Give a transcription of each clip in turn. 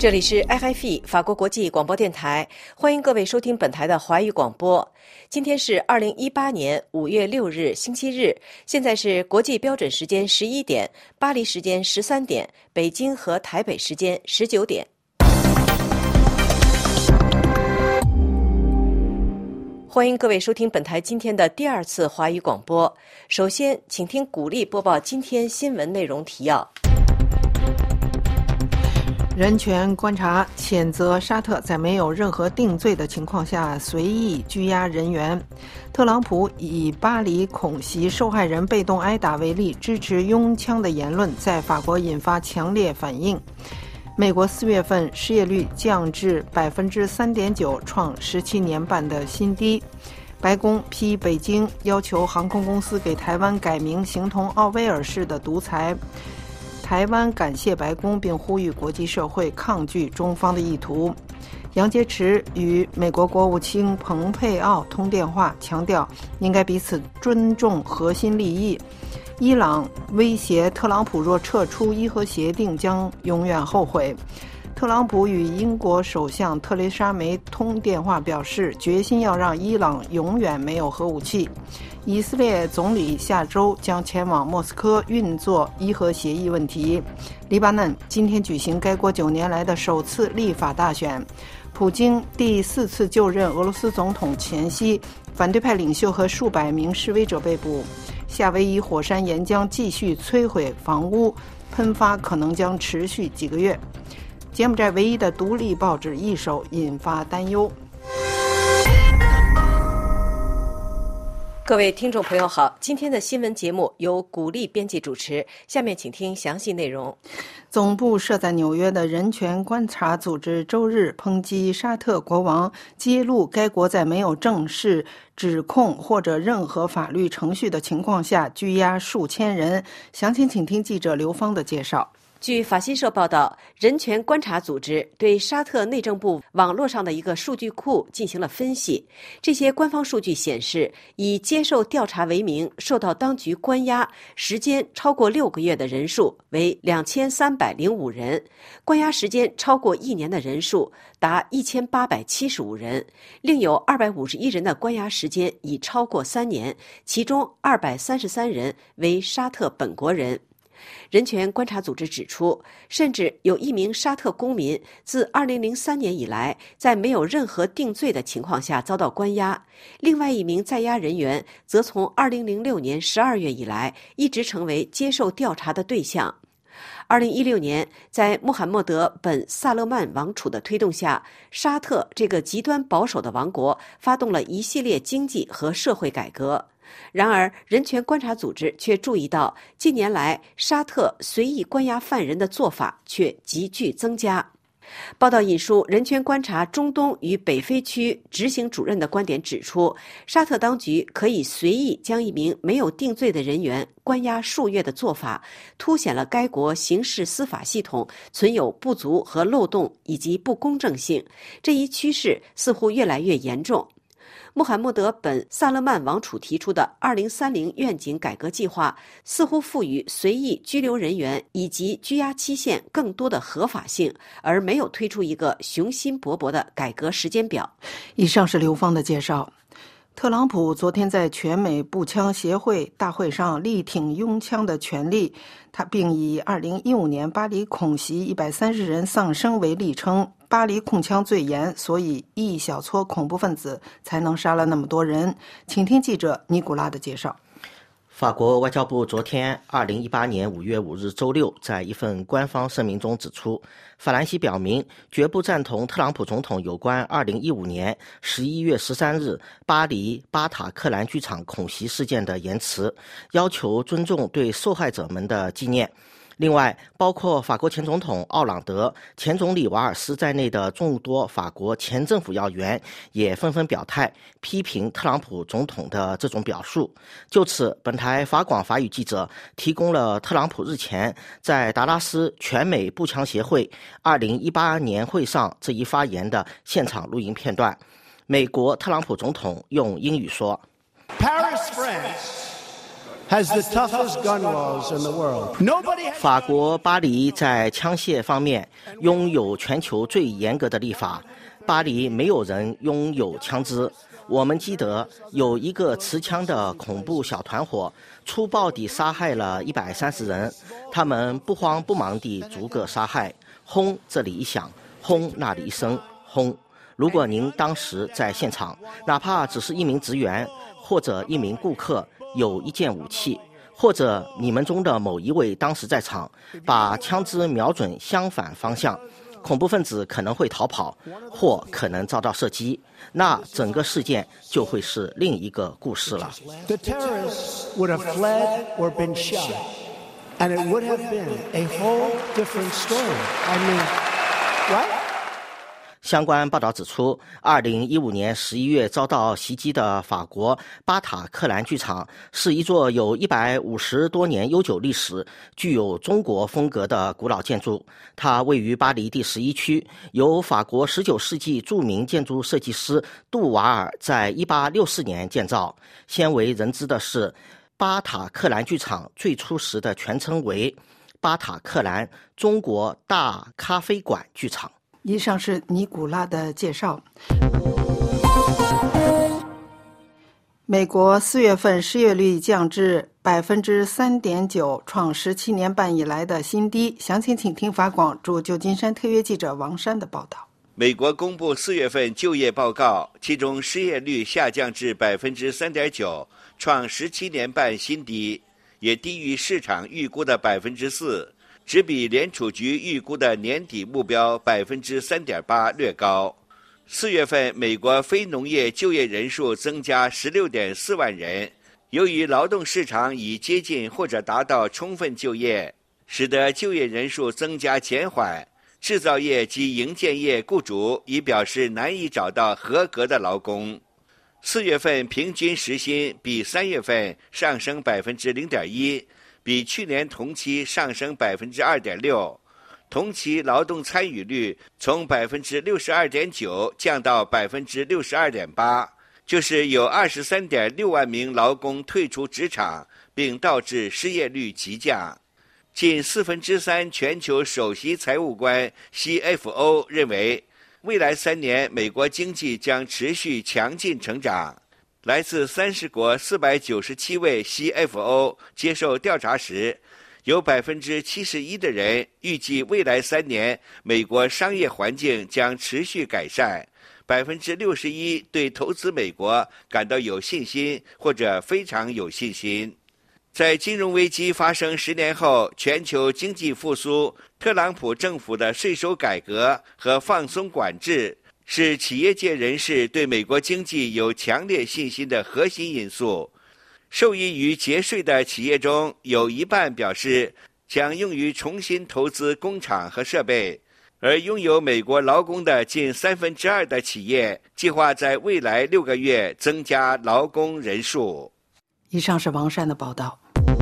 这里是 RFI 法国国际广播电台，欢迎各位收听本台的华语广播。今天是2018年5月6日星期日，现在是国际标准时间11点，巴黎时间13点，北京和台北时间19点。欢迎各位收听本台今天的第二次华语广播。首先，请听古丽播报今天新闻内容提要。 人权观察谴责沙特在没有任何定罪的情况下随意拘押人员。特朗普以巴黎恐袭受害人被动挨打为例，支持拥枪的言论在法国引发强烈反应。美国4月份失业率降至 3.9%， 创17年半的新低。白宫批北京要求航空公司给台湾改名形同奥威尔式的独裁。台湾感谢白宫，并呼吁国际社会抗拒中方的意图。杨洁篪与美国国务卿蓬佩奥通电话，强调应该彼此尊重核心利益。伊朗威胁特朗普若撤出伊核协定将永远后悔。特朗普与英国首相特蕾莎梅通电话，表示决心要让伊朗永远没有核武器。以色列总理下周将前往莫斯科运作伊核协议问题。黎巴嫩今天举行该国9年来的首次立法大选。普京第4次就任俄罗斯总统前夕，反对派领袖和数百名示威者被捕。夏威夷火山岩浆继续摧毁房屋，喷发可能将持续几个月。柬埔寨唯一的独立报纸易手引发担忧。 各位听众朋友好，今天的新闻节目由古丽编辑主持，下面请听详细内容。 总部设在纽约的人权观察组织周日抨击沙特国王揭露该国在没有正式指控或者任何法律程序的情况下拘押数千人。详情请听记者刘芳的介绍。 据法新社报道，人权观察组织对沙特内政部网络上的一个数据库进行了分析。这些官方数据显示，以接受调查为名受到当局关押时间超过6个月的人数为2305人，关押时间超过1年的人数达1875人，另有251人的关押时间已超过3年，其中233人为沙特本国人。人权观察组织指出，甚至有一名沙特公民自2003年以来在没有任何定罪的情况下遭到关押，另外一名在押人员则从2006年12月以来一直成为接受调查的对象。2016年，在穆罕默德本萨勒曼王储的推动下，沙特这个极端保守的王国发动了一系列经济和社会改革。然而，人权观察组织却注意到，近年来沙特随意关押犯人的做法却急剧增加。报道引述人权观察中东与北非区执行主任的观点指出，沙特当局可以随意将一名没有定罪的人员关押数月的做法，凸显了该国刑事司法系统存有不足和漏洞以及不公正性。这一趋势似乎越来越严重。穆罕默德本萨勒曼王储提出的2030愿景改革计划似乎赋予随意拘留人员以及拘押期限更多的合法性，而没有推出一个雄心勃勃的改革时间表。 以上是刘芳的介绍。特朗普昨天在全美步枪协会大会上力挺拥枪的权利，他并以2015年巴黎恐袭130人丧生为例，称巴黎控枪最严，所以一小撮恐怖分子才能杀了那么多人。请听记者尼古拉的介绍。 法国外交部昨天2018年5月5日周六在一份官方声明中指出，法兰西表明绝不赞同特朗普总统有关2015年11月13日巴黎巴塔克兰剧场恐袭事件的言辞，要求尊重对受害者们的纪念。另外，包括法国前总统奥朗德、前总理瓦尔斯在内的众多法国前政府要员也纷纷表态，批评特朗普总统的这种表述。就此，本台法广法语记者提供了特朗普日前在达拉斯全美步枪协会2018年会上这一发言的现场录音片段。美国特朗普总统用英语说： Paris, France, has the toughest gun laws in the world. Nobody has... 法国巴黎在枪械方面拥有全球最严格的立法，巴黎没有人拥有枪支。我们记得有一个持枪的恐怖小团伙，粗暴地杀害了130人，他们不慌不忙地逐个杀害，轰这里一响，轰那里一声，轰。如果您当时在现场，哪怕只是一名职员或者一名顾客有一件武器，或者你们中的某一位当时在场，把枪支瞄准相反方向，恐怖分子可能会逃跑，或可能遭到射击，那整个事件就会是另一个故事了。 The terrorists would have fled or been shot, and it would have been a whole different story. I mean, right? 相关报道指出，2015年11月遭到袭击的法国巴塔克兰剧场是一座有150多年悠久历史、具有中国风格的古老建筑。它位于巴黎第11区，由法国19世纪著名建筑设计师杜瓦尔在1864年建造。鲜为人知的是，巴塔克兰剧场最初时的全称为巴塔克兰中国大咖啡馆剧场。 以上是尼古拉的介绍。美国4月份失业率降至 3.9%， 创17年半以来的新低。详情请听法广驻旧金山特约记者王珊的报道。 美国公布4月份就业报告，其中失业率下降至 3.9%， 创17年半新低，也低于市场预估的 4%。只比联储局预估的年底目标 3.8% 略高。4月份美国非农业就业人数增加 16.4 万人，由于劳动市场已接近或者达到充分就业，使得就业人数增加减缓。制造业及营建业雇主已表示难以找到合格的劳工。4月份平均时薪比3月份上升 0.1%，比去年同期上升 2.6%， 同期劳动参与率从 62.9% 降到 62.8%， 就是有 23.6 万名劳工退出职场，并导致失业率急降。近3/4全球首席财务官 CFO 认为，未来3年美国经济将持续强劲成长。来自30国497位 CFO 接受调查时，有 71% 的人预计未来3年美国商业环境将持续改善， 61% 对投资美国感到有信心或者非常有信心。在金融危机发生10年后，全球经济复苏，特朗普政府的税收改革和放松管制是企业界人士对美国经济有强烈信心的核心因素。受益于节税的企业中，有一半表示将用于重新投资工厂和设备，而拥有美国劳工的近2/3的企业计划在未来6个月增加劳工人数。 以上是王珊的报道。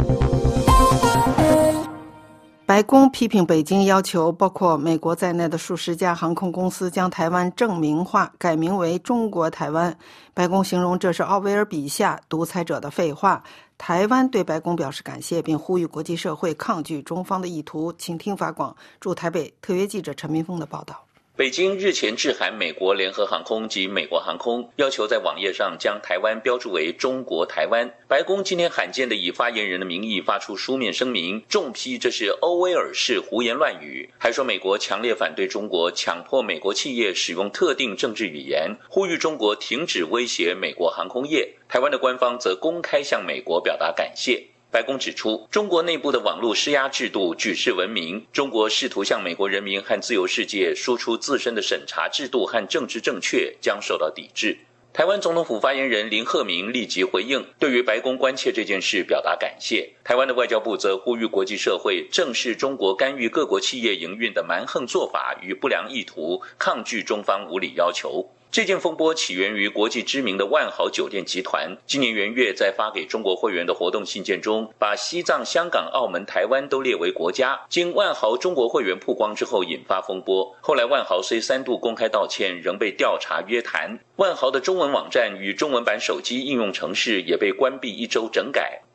白宫批评北京要求包括美国在内的数十家航空公司将台湾正名化，改名为中国台湾。白宫形容这是奥威尔笔下独裁者的废话。台湾对白宫表示感谢，并呼吁国际社会抗拒中方的意图。请听法广驻台北特约记者陈明峰的报道。 北京日前致函美国联合航空及美国航空，要求在网页上将台湾标注为中国台湾。白宫今天罕见地以发言人的名义发出书面声明，重批这是欧威尔式胡言乱语，还说美国强烈反对中国强迫美国企业使用特定政治语言，呼吁中国停止威胁美国航空业。台湾的官方则公开向美国表达感谢。白宫指出，中国内部的网络施压制度举世闻名，中国试图向美国人民和自由世界输出自身的审查制度和政治正确，将受到抵制。台湾总统府发言人林鹤鸣立即回应，对于白宫关切这件事表达感谢。台湾的外交部则呼吁国际社会正视中国干预各国企业营运的蛮横做法与不良意图，抗拒中方无理要求。这件风波起源于国际知名的万豪酒店集团，今年元月在发给中国会员的活动信件中，把西藏、香港、澳门、台湾都列为国家。经万豪中国会员曝光之后引发风波，后来万豪虽3度公开道歉，仍被调查约谈。万豪的中文网站与中文版手机应用程式也被关闭1周整改。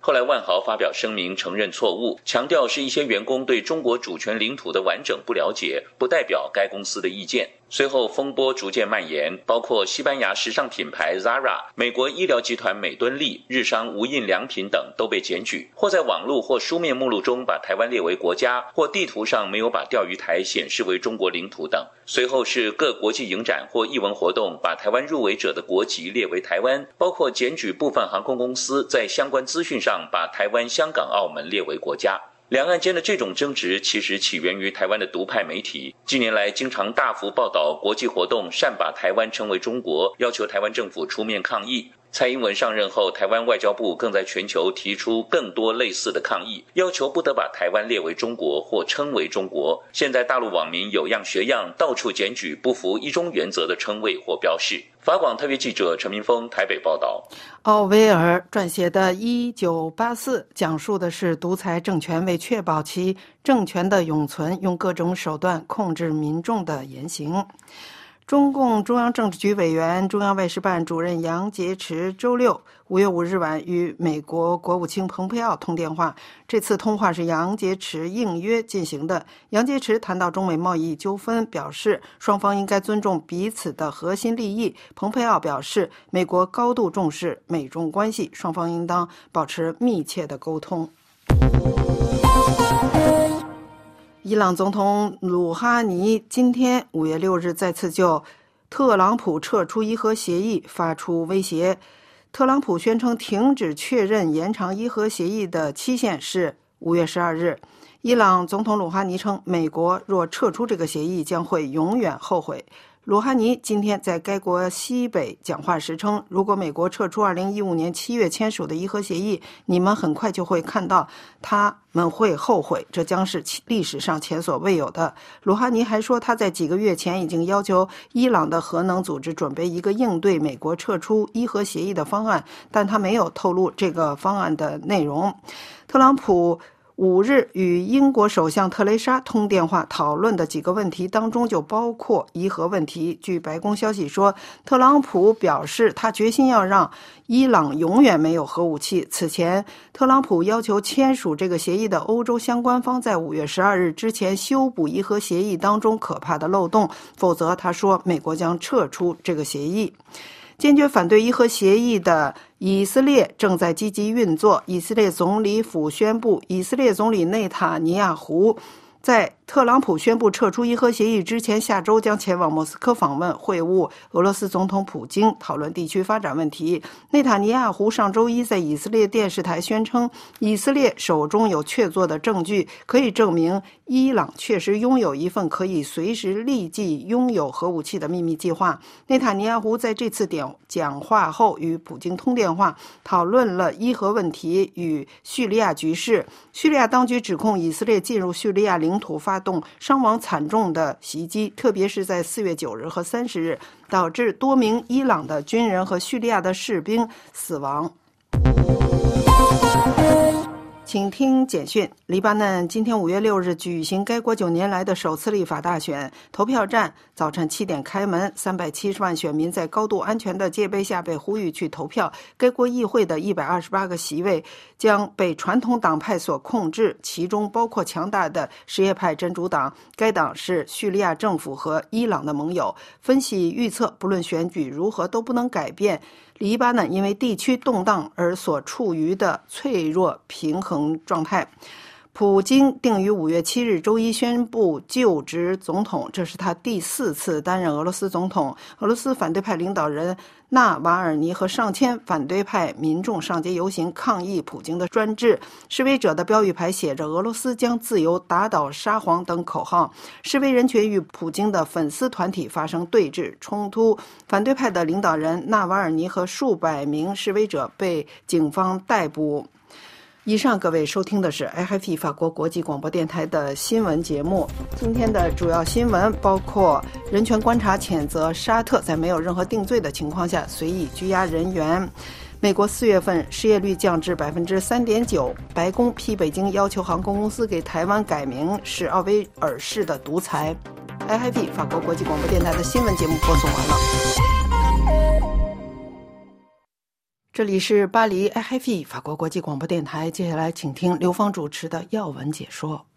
后来万豪发表声明承认错误，强调是一些员工对中国主权领土的完整不了解，不代表该公司的意见。随后风波逐渐蔓延，包括西班牙时尚品牌 Zara、 美国医疗集团美敦力、日商无印良品等都被检举，或在网络或书面目录中把台湾列为国家，或地图上没有把钓鱼台显示为中国领土等。随后是各国际影展或艺文活动把台湾入围者的国籍列为台湾，包括检举部分航空公司在相关资讯上把台湾、香港、澳门列为国家。两岸间的这种争执其实起源于台湾的独派媒体，近年来经常大幅报道国际活动擅把台湾称为中国，要求台湾政府出面抗议。蔡英文上任后，台湾外交部更在全球提出更多类似的抗议，要求不得把台湾列为中国或称为中国。现在大陆网民有样学样，到处检举不符一中原则的称谓或标示。法广特约记者陈明峰台北报道。 奥威尔撰写的《1984》讲述的是独裁政权为确保其政权的永存，用各种手段控制民众的言行。中共中央政治局委员、中央外事办主任杨洁篪周六5月5日晚与美国国务卿蓬佩奥通电话。这次通话是杨洁篪应约进行的。杨洁篪谈到中美贸易纠纷，表示双方应该尊重彼此的核心利益。蓬佩奥表示，美国高度重视美中关系，双方应当保持密切的沟通。伊朗总统鲁哈尼今天5月6日再次就特朗普撤出伊核协议发出威胁。特朗普宣称停止确认延长伊核协议的期限是5月12日。伊朗总统鲁哈尼称，美国若撤出这个协议将会永远后悔。鲁哈尼今天在该国西北讲话时称，如果美国撤出2015年7月签署的伊核协议，你们很快就会看到他们会后悔，这将是历史上前所未有的。鲁哈尼还说，他在几个月前已经要求伊朗的核能组织准备一个应对美国撤出伊核协议的方案，但他没有透露这个方案的内容。特朗普5日与英国首相特蕾莎通电话，讨论的几个问题当中就包括伊核问题。据白宫消息说，特朗普表示他决心要让伊朗永远没有核武器。此前，特朗普要求签署这个协议的欧洲相关方在5月12日之前修补伊核协议当中可怕的漏洞，否则他说美国将撤出这个协议。坚决反对伊核协议的以色列正在积极运作。以色列总理府宣布，以色列总理内塔尼亚胡在特朗普宣布撤出伊核协议之前，下周将前往莫斯科访问，会晤俄罗斯总统普京，讨论地区发展问题。内塔尼亚胡上周一在以色列电视台宣称，以色列手中有确凿的证据，可以证明伊朗确实拥有一份可以随时立即拥有核武器的秘密计划。内塔尼亚胡在这次讲话后与普京通电话，讨论了伊核问题与叙利亚局势。叙利亚当局指控以色列进入叙利亚领土发动伤亡惨重的袭击，特别是在4月9日和30日，导致多名伊朗的军人和叙利亚的士兵死亡。请听简讯。黎巴嫩今天5月6日举行该国9年来的首次立法大选，投票站早晨7点开门，370万选民在高度安全的戒备下被呼吁去投票。该国议会的128个席位将被传统党派所控制，其中包括强大的什叶派真主党，该党是叙利亚政府和伊朗的盟友。分析预测，不论选举如何都不能改变黎巴嫩因为地区动荡而所处于的脆弱平衡状态。普京定于5月7日周一宣布就职总统，这是他第4次担任俄罗斯总统。俄罗斯反对派领导人纳瓦尔尼和上千反对派民众上街游行抗议普京的专制。示威者的标语牌写着俄罗斯将自由打倒沙皇等口号。示威人群与普京的粉丝团体发生对峙冲突，反对派的领导人纳瓦尔尼和数百名示威者被警方逮捕。以上各位收听的是 RFI 法国国际广播电台的新闻节目。今天的主要新闻包括：人权观察谴责沙特在没有任何定罪的情况下随意拘押人员；美国4月份失业率降至 3.9%； 白宫批北京要求航空公司给台湾改名是奥威尔式的独裁。RFI 法国国际广播电台的新闻节目播送完了。 这里是巴黎 RFI 法国国际广播电台，接下来请听刘芳主持的要闻解说。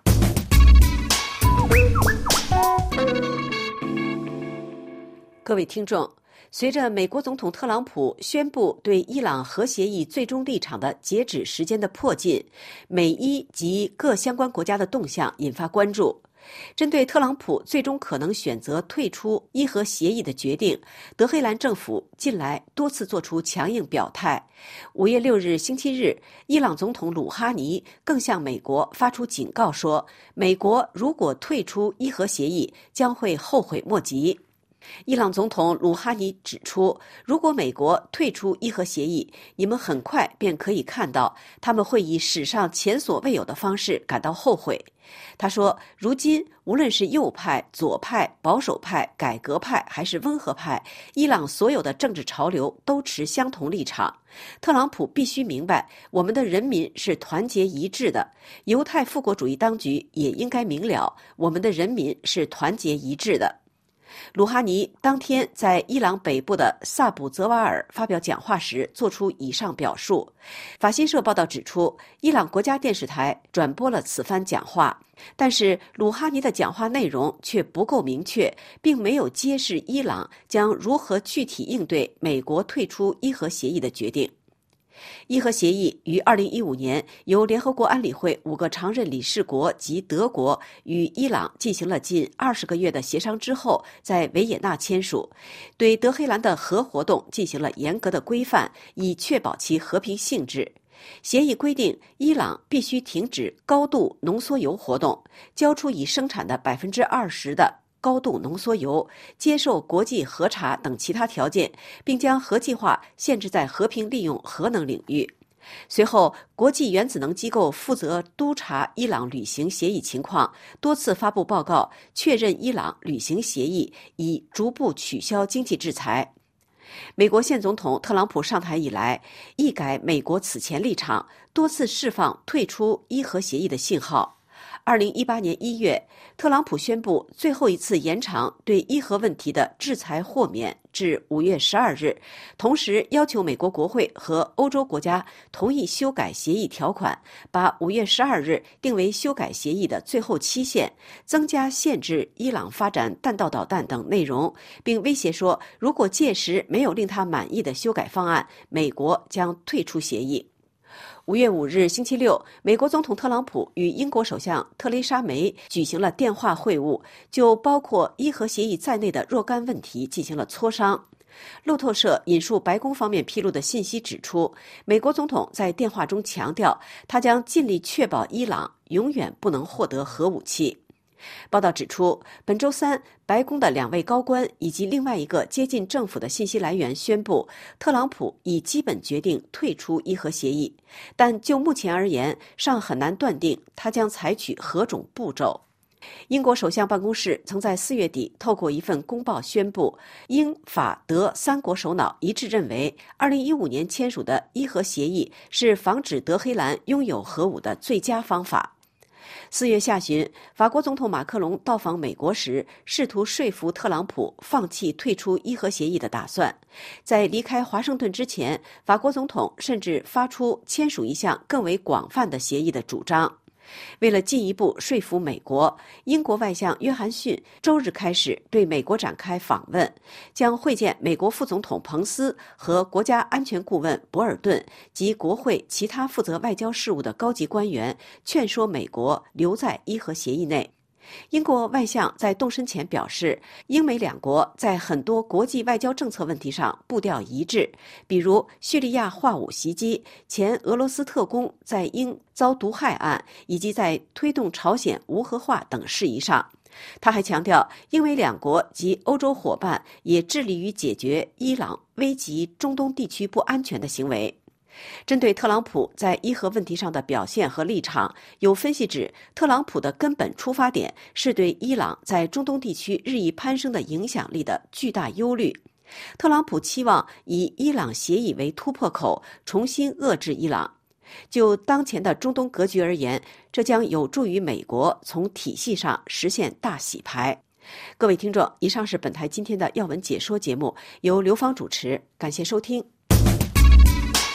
各位听众，随着美国总统特朗普宣布对伊朗核协议最终立场的截止时间的迫近，美伊及各相关国家的动向引发关注。针对特朗普最终可能选择退出伊核协议的决定，德黑兰政府近来多次做出强硬表态。5月6日星期日，伊朗总统鲁哈尼更向美国发出警告说，美国如果退出伊核协议，将会后悔莫及。伊朗总统鲁哈尼指出，如果美国退出伊核协议，你们很快便可以看到他们会以史上前所未有的方式感到后悔。他说，如今无论是右派、左派、保守派、改革派还是温和派，伊朗所有的政治潮流都持相同立场。特朗普必须明白，我们的人民是团结一致的，犹太复国主义当局也应该明了，我们的人民是团结一致的。鲁哈尼当天在伊朗北部的萨卜泽瓦尔发表讲话时做出以上表述。法新社报道指出，伊朗国家电视台转播了此番讲话，但是鲁哈尼的讲话内容却不够明确，并没有揭示伊朗将如何具体应对美国退出伊核协议的决定。伊核协议于2015年由联合国安理会5个常任理事国及德国与伊朗进行了近20个月的协商之后，在维也纳签署，对德黑兰的核活动进行了严格的规范，以确保其和平性质。协议规定，伊朗必须停止高度浓缩铀活动，交出已生产的20%的高度浓缩铀，接受国际核查等其他条件，并将核计划限制在和平利用核能领域。随后，国际原子能机构负责督察伊朗履行协议情况，多次发布报告，确认伊朗履行协议，以逐步取消经济制裁。美国现总统特朗普上台以来，一改美国此前立场，多次释放退出伊核协议的信号。2018年1月，特朗普宣布最后一次延长对伊核问题的制裁豁免至5月12日，同时要求美国国会和欧洲国家同意修改协议条款，把5月12日定为修改协议的最后期限，增加限制伊朗发展弹道导弹等内容，并威胁说，如果届时没有令他满意的修改方案，美国将退出协议。5月5日星期六，美国总统特朗普与英国首相特蕾莎梅举行了电话会晤，就包括伊核协议在内的若干问题进行了磋商。路透社引述白宫方面披露的信息指出，美国总统在电话中强调，他将尽力确保伊朗永远不能获得核武器。报道指出，本周三，白宫的2位高官以及另外一个接近政府的信息来源宣布，特朗普已基本决定退出伊核协议，但就目前而言，尚很难断定他将采取何种步骤。英国首相办公室曾在4月底透过一份公报宣布，英法德3国首脑一致认为，2015年签署的伊核协议是防止德黑兰拥有核武的最佳方法。4月下旬，法国总统马克龙到访美国时，试图说服特朗普放弃退出伊核协议的打算。在离开华盛顿之前，法国总统甚至发出签署一项更为广泛的协议的主张。为了进一步说服美国，英国外相约翰逊周日开始对美国展开访问，将会见美国副总统彭斯和国家安全顾问博尔顿及国会其他负责外交事务的高级官员，劝说美国留在伊核协议内。英国外相在动身前表示，英美两国在很多国际外交政策问题上步调一致，比如叙利亚化武袭击、前俄罗斯特工在英遭毒害案，以及在推动朝鲜无核化等事宜上。他还强调，英美两国及欧洲伙伴也致力于解决伊朗危及中东地区不安全的行为。针对特朗普在伊核问题上的表现和立场，有分析指，特朗普的根本出发点是对伊朗在中东地区日益攀升的影响力的巨大忧虑。特朗普期望以伊朗协议为突破口，重新遏制伊朗。就当前的中东格局而言，这将有助于美国从体系上实现大洗牌。各位听众，以上是本台今天的要闻解说节目，由刘芳主持，感谢收听。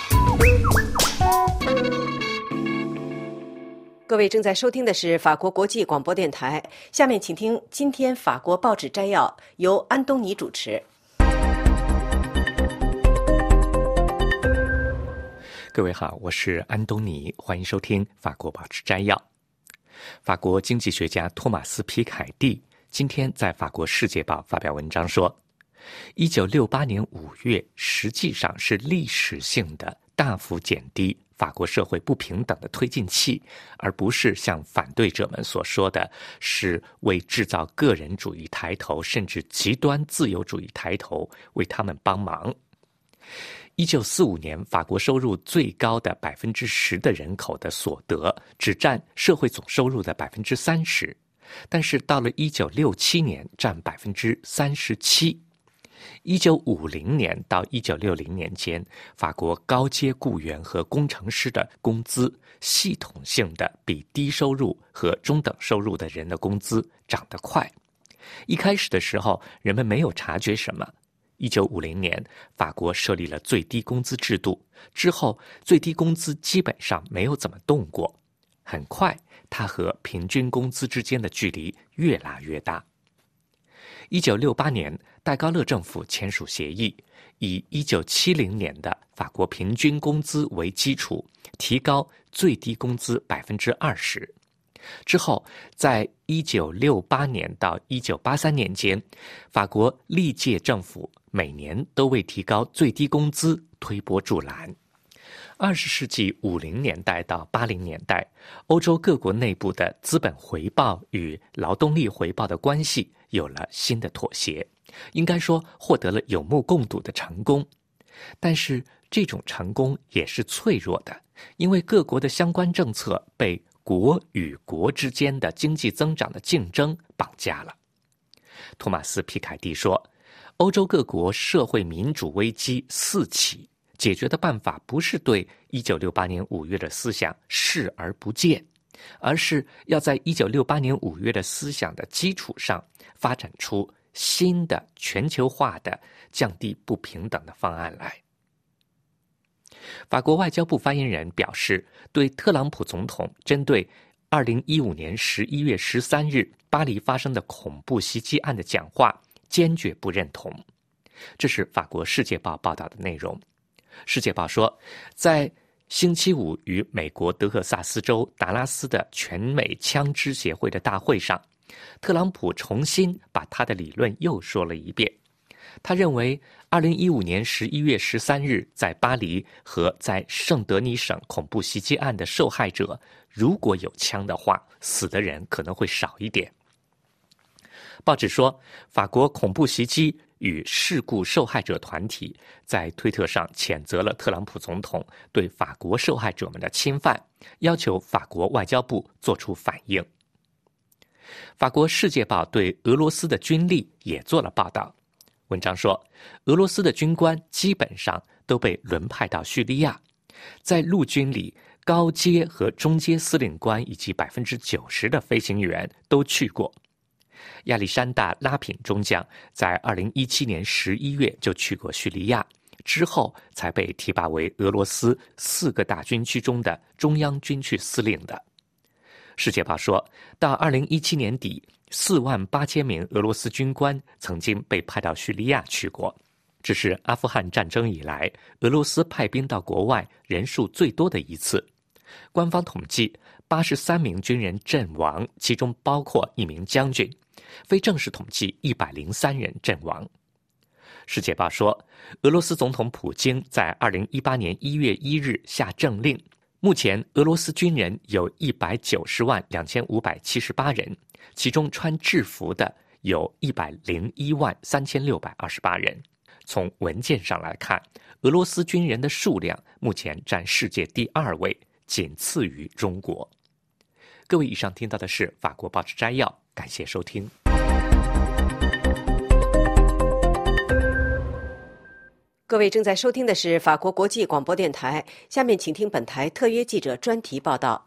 各位正在收听的是法国国际广播电台，下面请听今天法国报纸摘要，由安东尼主持。 各位好，我是安东尼，欢迎收听法国报纸摘要。法国经济学家托马斯·皮凯蒂今天在法国《世界报》发表文章说，1968年5月实际上是历史性的大幅减低法国社会不平等的推进器，而不是像反对者们所说的是为制造个人主义抬头甚至极端自由主义抬头为他们帮忙。1945年法国收入最高的 10% 的人口的所得只占社会总收入的 30%， 但是到了1967年占 37%。1950年到1960年间，法国高阶雇员和工程师的工资系统性的比低收入和中等收入的人的工资涨得快。一开始的时候，人们没有察觉什么。1950年，法国设立了最低工资制度，之后最低工资基本上没有怎么动过。很快，它和平均工资之间的距离越拉越大。1968年，戴高乐政府签署协议，以1970年的法国平均工资为基础，提高最低工资 20%。之后，在1968年到1983年间，法国历届政府每年都为提高最低工资推波助澜。20世纪50年代到80年代，欧洲各国内部的资本回报与劳动力回报的关系有了新的妥协，应该说获得了有目共睹的成功。但是这种成功也是脆弱的，因为各国的相关政策被国与国之间的经济增长的竞争绑架了。托马斯·皮凯蒂说，欧洲各国社会民主危机四起，解决的办法不是对1968年5月的思想视而不见，而是要在1968年5月的思想的基础上发展出新的全球化的降低不平等的方案来。法国外交部发言人表示，对特朗普总统针对2015年11月13日巴黎发生的恐怖袭击案的讲话坚决不认同。这是法国《世界报》报道的内容。《世界报》说，在星期五与美国德克萨斯州达拉斯的全美枪支协会的大会上，特朗普重新把他的理论又说了一遍。他认为2015年11月13日在巴黎和在圣德尼省恐怖袭击案的受害者，如果有枪的话，死的人可能会少一点。报纸说，法国恐怖袭击与事故受害者团体在推特上谴责了特朗普总统对法国受害者们的侵犯，要求法国外交部做出反应。法国《世界报》对俄罗斯的军力也做了报道。文章说，俄罗斯的军官基本上都被轮派到叙利亚，在陆军里，高阶和中阶司令官以及 90% 的飞行员都去过。亚历山大·拉品中将在2017年11月就去过叙利亚，之后才被提拔为俄罗斯4个大军区中的中央军区司令的。世界报说，到2017年底，48000名俄罗斯军官曾经被派到叙利亚去过，这是阿富汗战争以来俄罗斯派兵到国外人数最多的一次。官方统计83名军人阵亡，其中包括1名将军，非正式统计103人阵亡。世界报说，俄罗斯总统普京在2018年1月1日下政令，目前俄罗斯军人有190万2578人，其中穿制服的有101万3628人。从文件上来看，俄罗斯军人的数量目前占世界第2位，仅次于中国。各位，以上听到的是法国报纸摘要，感谢收听。 各位正在收听的是法国国际广播电台，下面请听本台特约记者专题报道。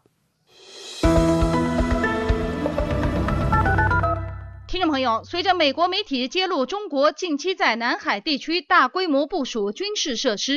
听众朋友，随着美国媒体揭露中国近期在南海地区大规模部署军事设施，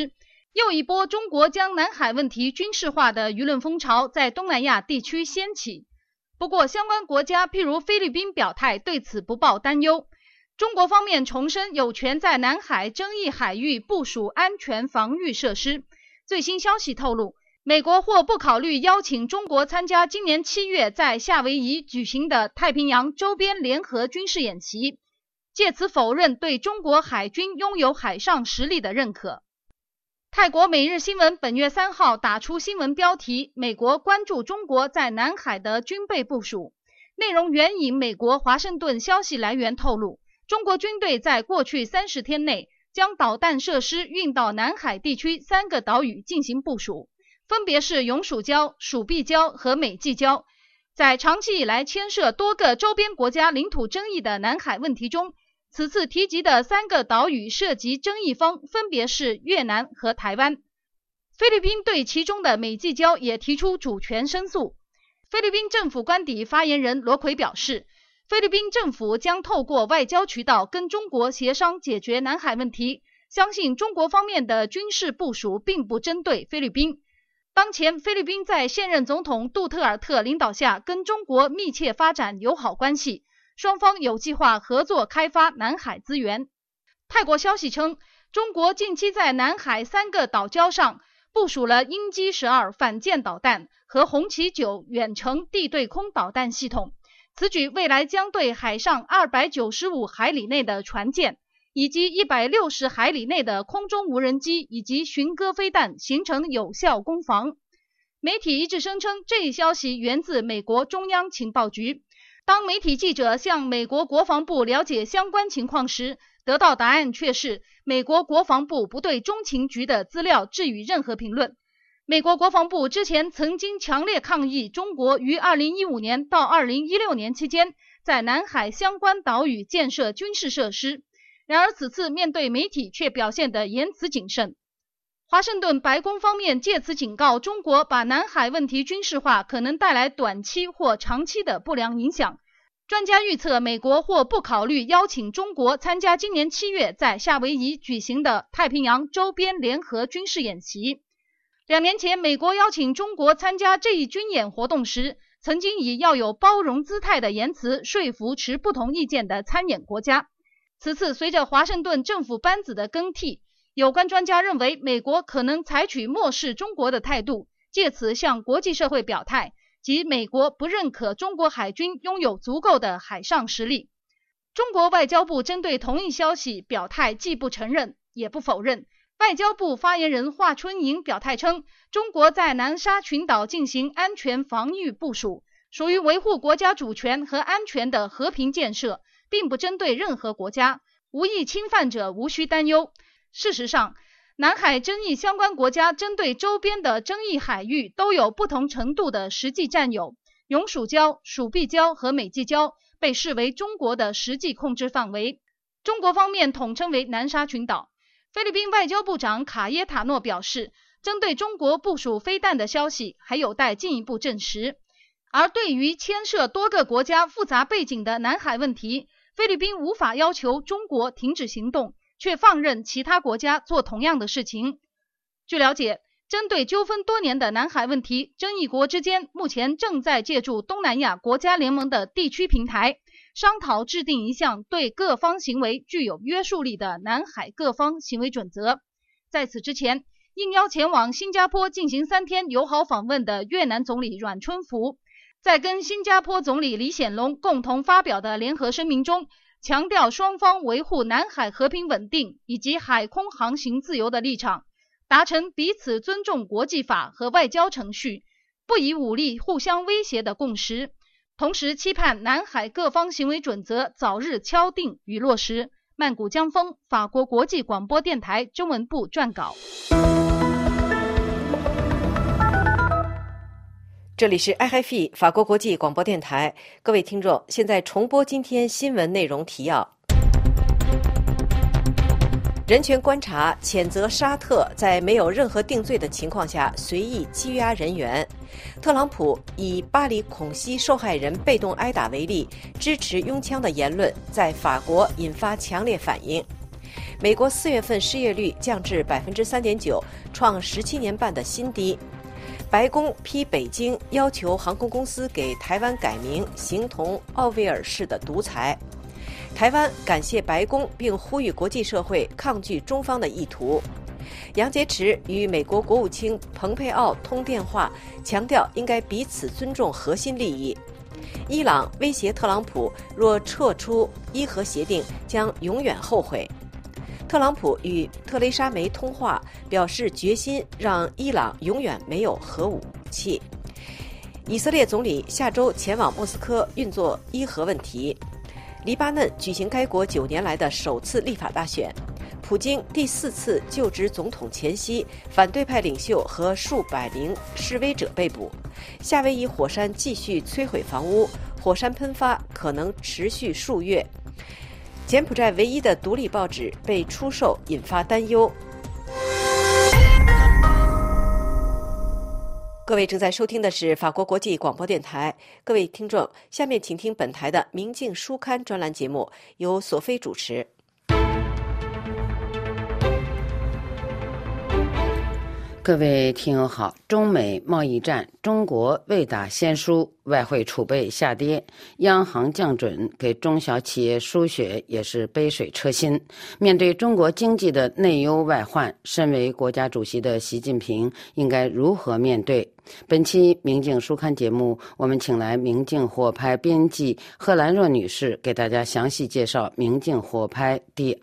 又一波中国将南海问题军事化的舆论风潮在东南亚地区掀起。不过，相关国家譬如菲律宾表态对此不抱担忧。中国方面重申有权在南海争议海域部署安全防御设施。最新消息透露，美国或不考虑邀请中国参加今年7月在夏威夷举行的太平洋周边联合军事演习，借此否认对中国海军拥有海上实力的认可。泰国每日新闻本月3号打出新闻标题：美国关注中国在南海的军备部署。内容援引美国华盛顿消息来源透露，中国军队在过去30天内将导弹设施运到南海地区3个岛屿进行部署，分别是永暑礁、属碧礁和美济礁。在长期以来牵涉多个周边国家领土争议的南海问题中，此次提及的3个岛屿涉及争议方分别是越南和台湾。菲律宾对其中的美济礁也提出主权申诉。菲律宾政府官邸发言人罗奎表示，菲律宾政府将透过外交渠道跟中国协商解决南海问题，相信中国方面的军事部署并不针对菲律宾。当前菲律宾在现任总统杜特尔特领导下跟中国密切发展友好关系，双方有计划合作开发南海资源。泰国消息称，中国近期在南海3个岛礁上部署了鹰击12反舰导弹和红旗9远程地对空导弹系统。此举未来将对海上295海里内的船舰以及160海里内的空中无人机以及巡歌飞弹形成有效攻防。媒体一致声称，这一消息源自美国中央情报局。当媒体记者向美国国防部了解相关情况时，得到答案却是美国国防部不对中情局的资料置予任何评论。美国国防部之前曾经强烈抗议中国于2015年到2016年期间在南海相关岛屿建设军事设施，然而此次面对媒体却表现得言辞谨慎。华盛顿白宫方面借此警告中国把南海问题军事化可能带来短期或长期的不良影响。专家预测，美国或不考虑邀请中国参加今年7月在夏威夷举行的太平洋周边联合军事演习。2年前，美国邀请中国参加这一军演活动时，曾经以要有包容姿态的言辞说服持不同意见的参演国家。此次随着华盛顿政府班子的更替，有关专家认为美国可能采取漠视中国的态度，借此向国际社会表态，即美国不认可中国海军拥有足够的海上实力。中国外交部针对同一消息表态，既不承认也不否认。外交部发言人华春莹表态称，中国在南沙群岛进行安全防御部署，属于维护国家主权和安全的和平建设，并不针对任何国家，无意侵犯者无需担忧。事实上，南海争议相关国家针对周边的争议海域都有不同程度的实际占有，永暑礁、属碧礁和美济礁被视为中国的实际控制范围，中国方面统称为南沙群岛。菲律宾外交部长卡耶塔诺表示，针对中国部署飞弹的消息还有待进一步证实。而对于牵涉多个国家复杂背景的南海问题，菲律宾无法要求中国停止行动，却放任其他国家做同样的事情。据了解，针对纠纷多年的南海问题，争议国之间目前正在借助东南亚国家联盟的地区平台，商讨制定一项对各方行为具有约束力的南海各方行为准则。在此之前，应邀前往新加坡进行3天友好访问的越南总理阮春福，在跟新加坡总理李显龙共同发表的联合声明中，强调双方维护南海和平稳定以及海空航行自由的立场，达成彼此尊重国际法和外交程序，不以武力互相威胁的共识，同时期盼南海各方行为准则早日敲定与落实。曼谷江峰，法国国际广播电台中文部撰稿。 这里是 IFI 法国国际广播电台，各位听众，现在重播今天新闻内容提要。人权观察谴责沙特在没有任何定罪的情况下随意羁押人员。特朗普以巴黎恐袭受害人被动挨打为例，支持拥枪的言论在法国引发强烈反应。 美国4月份失业率降至3.9%，创17年半的新低。白宫批北京要求航空公司给台湾改名，形同奥威尔式的独裁。台湾感谢白宫，并呼吁国际社会抗拒中方的意图。杨洁篪与美国国务卿蓬佩奥通电话，强调应该彼此尊重核心利益。伊朗威胁特朗普，若撤出伊核协定，将永远后悔。特朗普与特蕾莎梅通话，表示决心让伊朗永远没有核武器。以色列总理下周前往莫斯科运作伊核问题。黎巴嫩举行该国9年来的首次立法大选。普京第4次就职总统前夕，反对派领袖和数百名示威者被捕。夏威夷火山继续摧毁房屋，火山喷发可能持续数月。柬埔寨唯一的独立报纸被出售，引发担忧。各位正在收听的是法国国际广播电台。各位听众，下面请听本台的《明镜书刊》专栏节目，由索菲主持。 各位听友好，中美贸易战，中国未打先输，外汇储备下跌，央行降准，给中小企业输血也是杯水车薪。面对中国经济的内忧外患，身为国家主席的习近平应该如何面对？本期明镜书刊节目，我们请来明镜火拍编辑贺兰若女士，给大家详细介绍明镜火拍第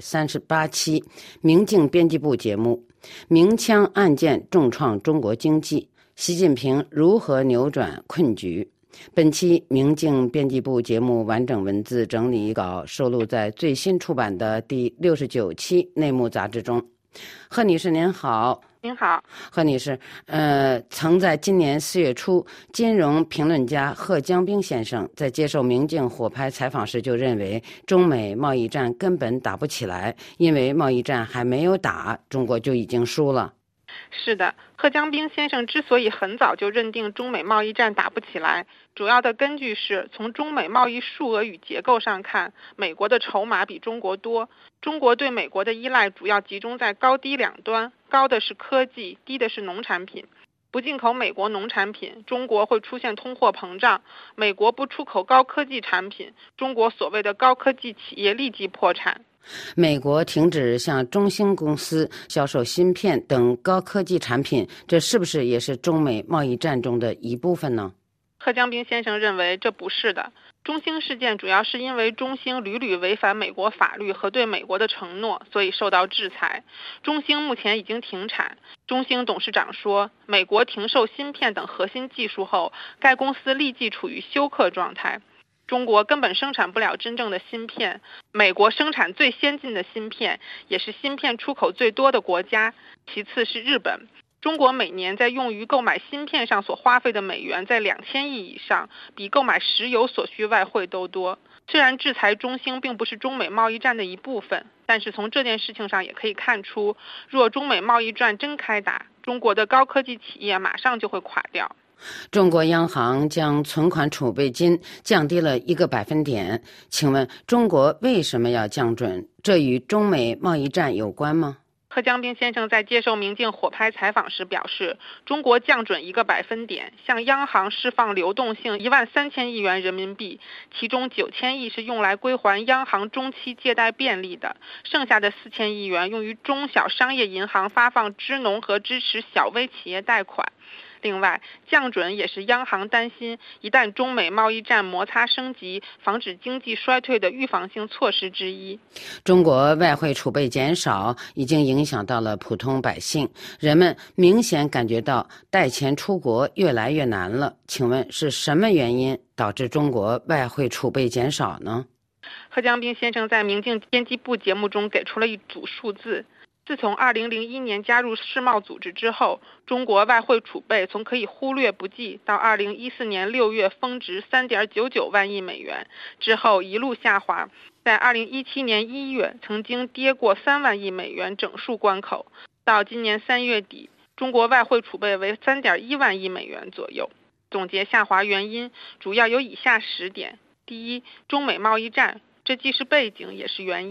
238期明镜编辑部节目。明枪暗箭重创中国经济，习近平如何扭转困局？本期明镜编辑部节目完整文字整理稿收录在最新出版的第69期内幕杂志中。贺女士您好。 您好， 贺女士，曾在今年4月初，金融评论家贺江兵先生在接受明镜火拍采访时就认为，中美贸易战根本打不起来，因为贸易战还没有打，中国就已经输了。 是的，贺江兵先生之所以很早就认定中美贸易战打不起来，主要的根据是从中美贸易数额与结构上看，美国的筹码比中国多。中国对美国的依赖主要集中在高低两端，高的是科技，低的是农产品。不进口美国农产品，中国会出现通货膨胀；美国不出口高科技产品，中国所谓的高科技企业立即破产。 美国停止向中兴公司销售芯片等高科技产品，这是不是也是中美贸易战中的一部分呢？ 贺江兵先生认为这不是的。中兴事件主要是因为中兴屡屡违反美国法律和对美国的承诺，所以受到制裁。中兴目前已经停产。中兴董事长说，美国停售芯片等核心技术后，该公司立即处于休克状态。中国根本生产不了真正的芯片，美国生产最先进的芯片，也是芯片出口最多的国家，其次是日本。中国每年在用于购买芯片上所花费的美元在2000亿以上，比购买石油所需外汇都多。虽然制裁中兴并不是中美贸易战的一部分，但是从这件事情上也可以看出，若中美贸易战真开打，中国的高科技企业马上就会垮掉。 中国央行将存款储备金降低了1个百分点，请问中国为什么要降准？这与中美贸易战有关吗？ 贺江兵先生在接受明镜火拍采访时表示，中国降准1个百分点，向央行释放流动性13000亿元人民币，其中9000亿是用来归还央行中期借贷便利的，剩下的4000亿元用于中小商业银行发放支农和支持小微企业贷款。另外，降准也是央行担心一旦中美贸易战摩擦升级，防止经济衰退的预防性措施之一。 中国外汇储备减少已经影响到了普通百姓，人们明显感觉到带钱出国越来越难了。请问是什么原因导致中国外汇储备减少呢？ 贺江兵先生在明镜编辑部节目中给出了一组数字。自从2001年加入世贸组织之后，中国外汇储备从可以忽略不计到2014年6月峰值3.99万亿美元，之后一路下滑，在2017年1月曾经跌过3万亿美元整数关口，到今年3月底，中国外汇储备为3.1万亿美元左右。总结下滑原因主要有以下10点。第一，中美贸易战，这既是背景也是原因。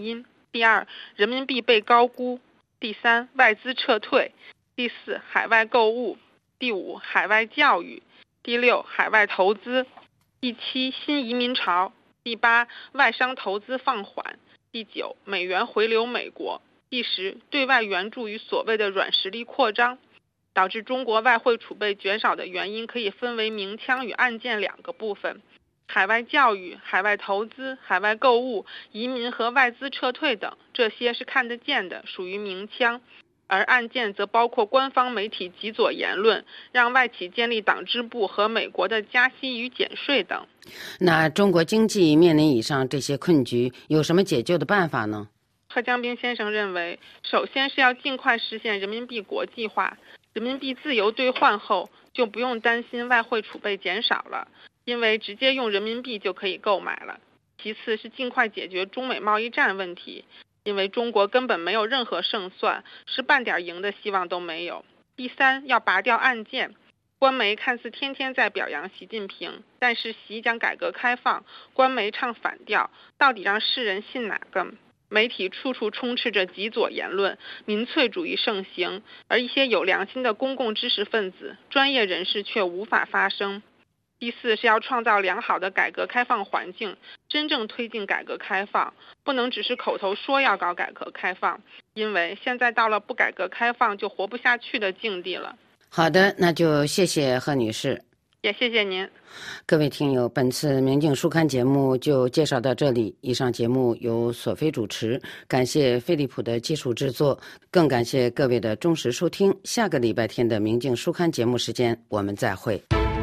第二，人民币被高估；第三，外资撤退；第四，海外购物；第五，海外教育；第六，海外投资；第七，新移民潮；第八，外商投资放缓；第九，美元回流美国；第十，对外援助与所谓的软实力扩张。导致中国外汇储备减少的原因可以分为明枪与暗箭两个部分。海外教育、海外投资、海外购物、移民和外资撤退等，这些是看得见的，属于明枪；而暗箭则包括官方媒体极左言论，让外企建立党支部和美国的加息与减税等。 那中国经济面临以上这些困局，有什么解救的办法呢？ 贺江斌先生认为，首先是要尽快实现人民币国际化。人民币自由兑换后，就不用担心外汇储备减少了，因为直接用人民币就可以购买了。其次是尽快解决中美贸易战问题，因为中国根本没有任何胜算，是半点赢的希望都没有。第三，要拔掉暗箭。官媒看似天天在表扬习近平，但是习讲改革开放，官媒唱反调，到底让世人信哪个？媒体处处充斥着极左言论，民粹主义盛行，而一些有良心的公共知识分子、专业人士却无法发声。第四是要创造良好的改革开放环境，真正推进改革开放，不能只是口头说要搞改革开放，因为现在到了不改革开放就活不下去的境地了。 好的，那就谢谢贺女士。 也谢谢您。 各位听友，本次明镜书刊节目就介绍到这里。以上节目由索菲主持，感谢飞利浦的技术制作，更感谢各位的忠实收听。下个礼拜天的明镜书刊节目时间，我们再会。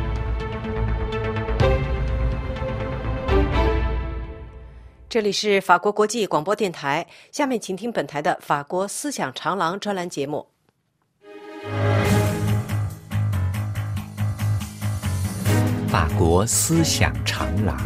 这里是法国国际广播电台，下面请听本台的法国思想长廊专栏节目。 法国思想长廊，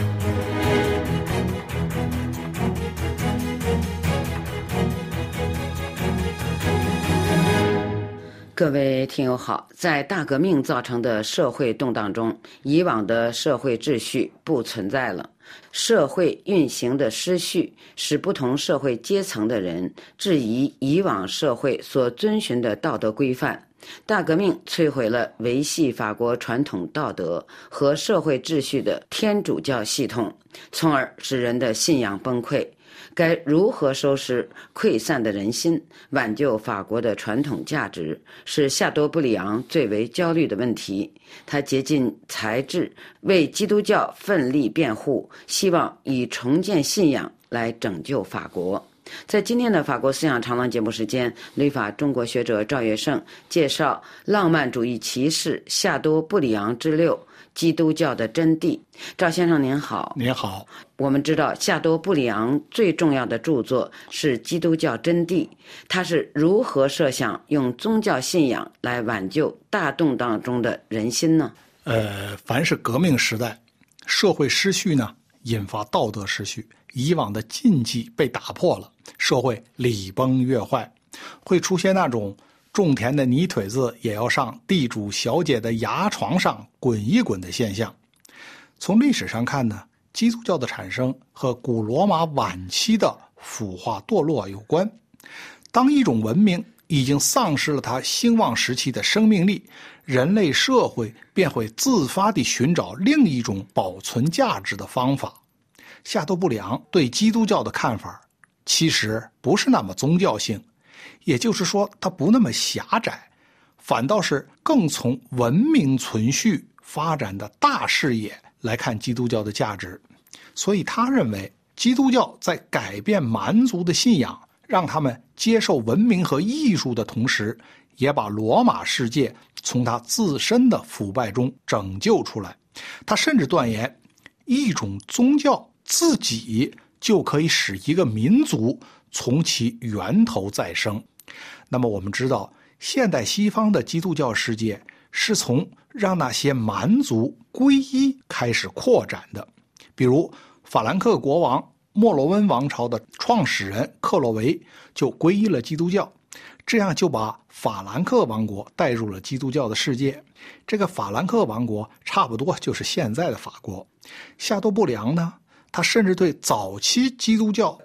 各位听友好，在大革命造成的社会动荡中，以往的社会秩序不存在了。社会运行的失序，使不同社会阶层的人质疑以往社会所遵循的道德规范。大革命摧毁了维系法国传统道德和社会秩序的天主教系统，从而使人的信仰崩溃。该如何收拾溃散的人心，挽救法国的传统价值，是夏多布里昂最为焦虑的问题。他竭尽才智为基督教奋力辩护，希望以重建信仰来拯救法国。在今天的法国思想长廊节目时间，旅法中国学者赵月胜介绍浪漫主义骑士夏多布里昂之六，基督教的真谛。赵先生您好。 您好。 我们知道夏多布里昂最重要的著作是《基督教真谛》，他是如何设想用宗教信仰来挽救大动荡中的人心呢？ 凡是革命时代，社会失序呢，引发道德失序，以往的禁忌被打破了，社会礼崩乐坏，会出现那种种田的泥腿子也要上地主小姐的牙床上滚一滚的现象。从历史上看呢，基督教的产生和古罗马晚期的腐化堕落有关。当一种文明已经丧失了它兴旺时期的生命力，人类社会便会自发地寻找另一种保存价值的方法。夏多布里昂对基督教的看法其实不是那么宗教性，也就是说它不那么狭窄，反倒是更从文明存续发展的大视野来看基督教的价值。所以他认为基督教在改变蛮族的信仰，让他们接受文明和艺术的同时，也把罗马世界从他自身的腐败中拯救出来。他甚至断言，一种宗教自己就可以使一个民族从其源头再生。那么我们知道，现代西方的基督教世界是从让那些蛮族皈依开始扩展的。比如法兰克国王莫洛温王朝的创始人克洛维就皈依了基督教，这样就把法兰克王国带入了基督教的世界。这个法兰克王国差不多就是现在的法国。夏多布里昂呢，他甚至对早期基督教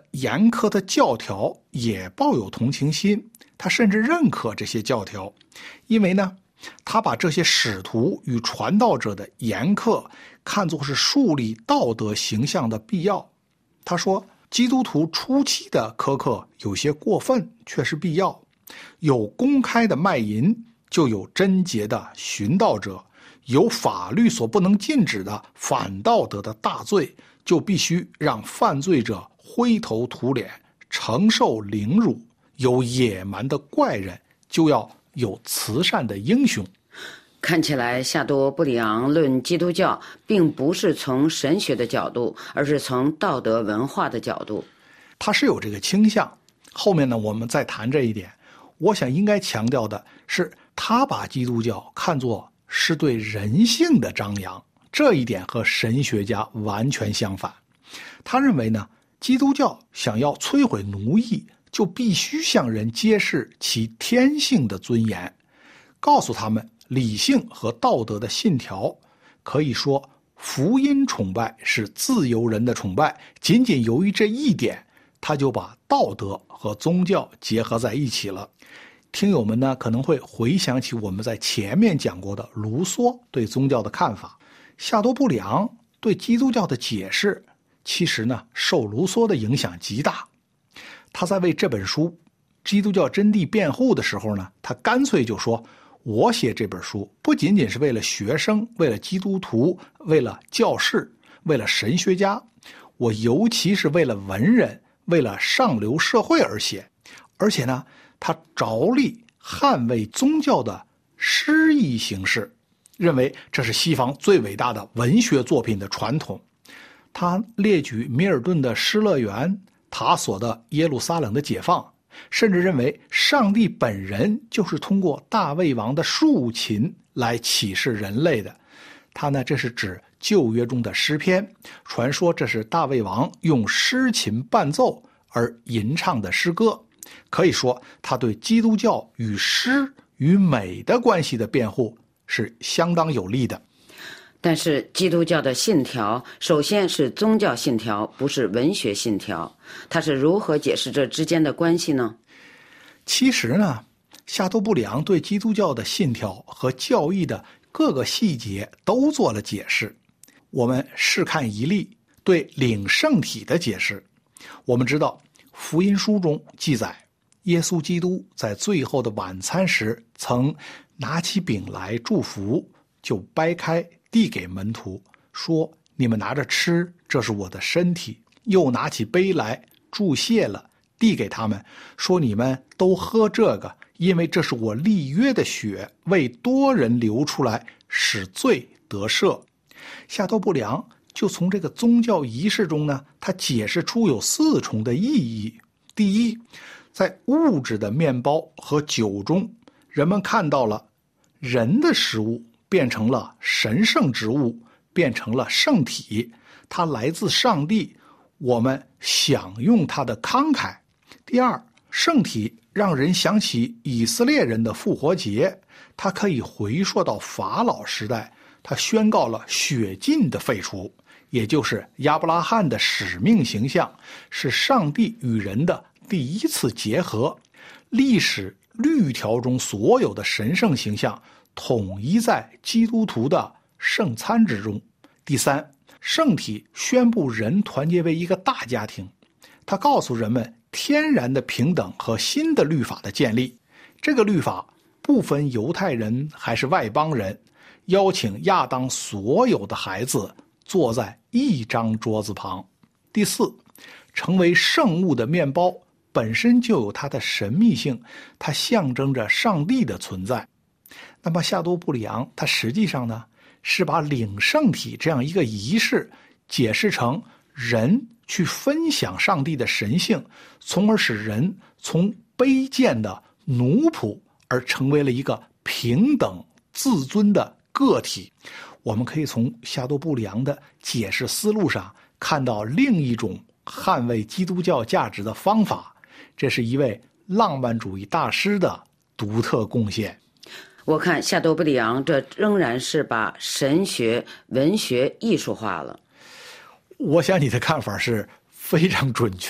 严苛的教条也抱有同情心，他甚至认可这些教条，因为呢，他把这些使徒与传道者的严苛看作是树立道德形象的必要。他说，基督徒初期的苛刻有些过分，却是必要。有公开的卖淫，就有贞洁的寻道者；有法律所不能禁止的反道德的大罪，就必须让犯罪者灰头土脸，承受凌辱；有野蛮的怪人，就要有慈善的英雄。 看起来夏多布里昂论基督教并不是从神学的角度，而是从道德文化的角度。 他是有这个倾向，后面呢我们再谈这一点。我想应该强调的是，他把基督教看作是对人性的张扬，这一点和神学家完全相反。他认为呢，基督教想要摧毁奴役，就必须向人揭示其天性的尊严，告诉他们理性和道德的信条。可以说，福音崇拜是自由人的崇拜，仅仅由于这一点，他就把道德和宗教结合在一起了。听友们呢可能会回想起我们在前面讲过的卢梭对宗教的看法。夏多布里昂对基督教的解释其实呢受卢梭的影响极大。他在为这本书《基督教真谛》辩护的时候呢，他干脆就说，我写这本书不仅仅是为了学生，为了基督徒，为了教士，为了神学家，我尤其是为了文人，为了上流社会而写。而且呢，他着力捍卫宗教的诗意形式，认为这是西方最伟大的文学作品的传统。他列举米尔顿的《失乐园》，塔索的《耶路撒冷的解放》，甚至认为上帝本人就是通过大卫王的竖琴来启示人类的。他呢，这是指旧约中的诗篇，传说这是大卫王用诗琴伴奏而吟唱的诗歌。可以说，他对基督教与诗与美的关系的辩护是相当有力的。 但是基督教的信条首先是宗教信条，不是文学信条。他是如何解释这之间的关系呢？ 其实呢，夏多布里昂对基督教的信条和教义的各个细节都做了解释。我们试看一例对领圣体的解释。我们知道福音书中记载，耶稣基督在最后的晚餐时曾拿起饼来祝福，就掰开递给门徒，说，你们拿着吃，这是我的身体。又拿起杯来祝谢了，递给他们，说，你们都喝这个，因为这是我立约的血，为多人流出来，使罪得赦。夏多布里昂就从这个宗教仪式中呢，他解释出有4重的意义。第一，在物质的面包和酒中，人们看到了人的食物变成了神圣之物，变成了圣体，它来自上帝，我们享用它的慷慨。第二，圣体让人想起以色列人的复活节，它可以回溯到法老时代，它宣告了血禁的废除，也就是亚伯拉罕的使命形象，是上帝与人的第一次结合。历史律条中所有的神圣形象统一在基督徒的圣餐之中。第三，圣体宣布人团结为一个大家庭，它告诉人们天然的平等和新的律法的建立。这个律法不分犹太人还是外邦人，邀请亚当所有的孩子坐在一张桌子旁。第四，成为圣物的面包本身就有它的神秘性，它象征着上帝的存在。那么夏多布里昂他实际上呢，是把领圣体这样一个仪式解释成人去分享上帝的神性，从而使人从卑贱的奴仆而成为了一个平等自尊的个体。我们可以从夏多布里昂的解释思路上看到另一种捍卫基督教价值的方法，这是一位浪漫主义大师的独特贡献。 我看夏多布里昂这仍然是把神学、文学艺术化了。 我想你的看法是非常准确的。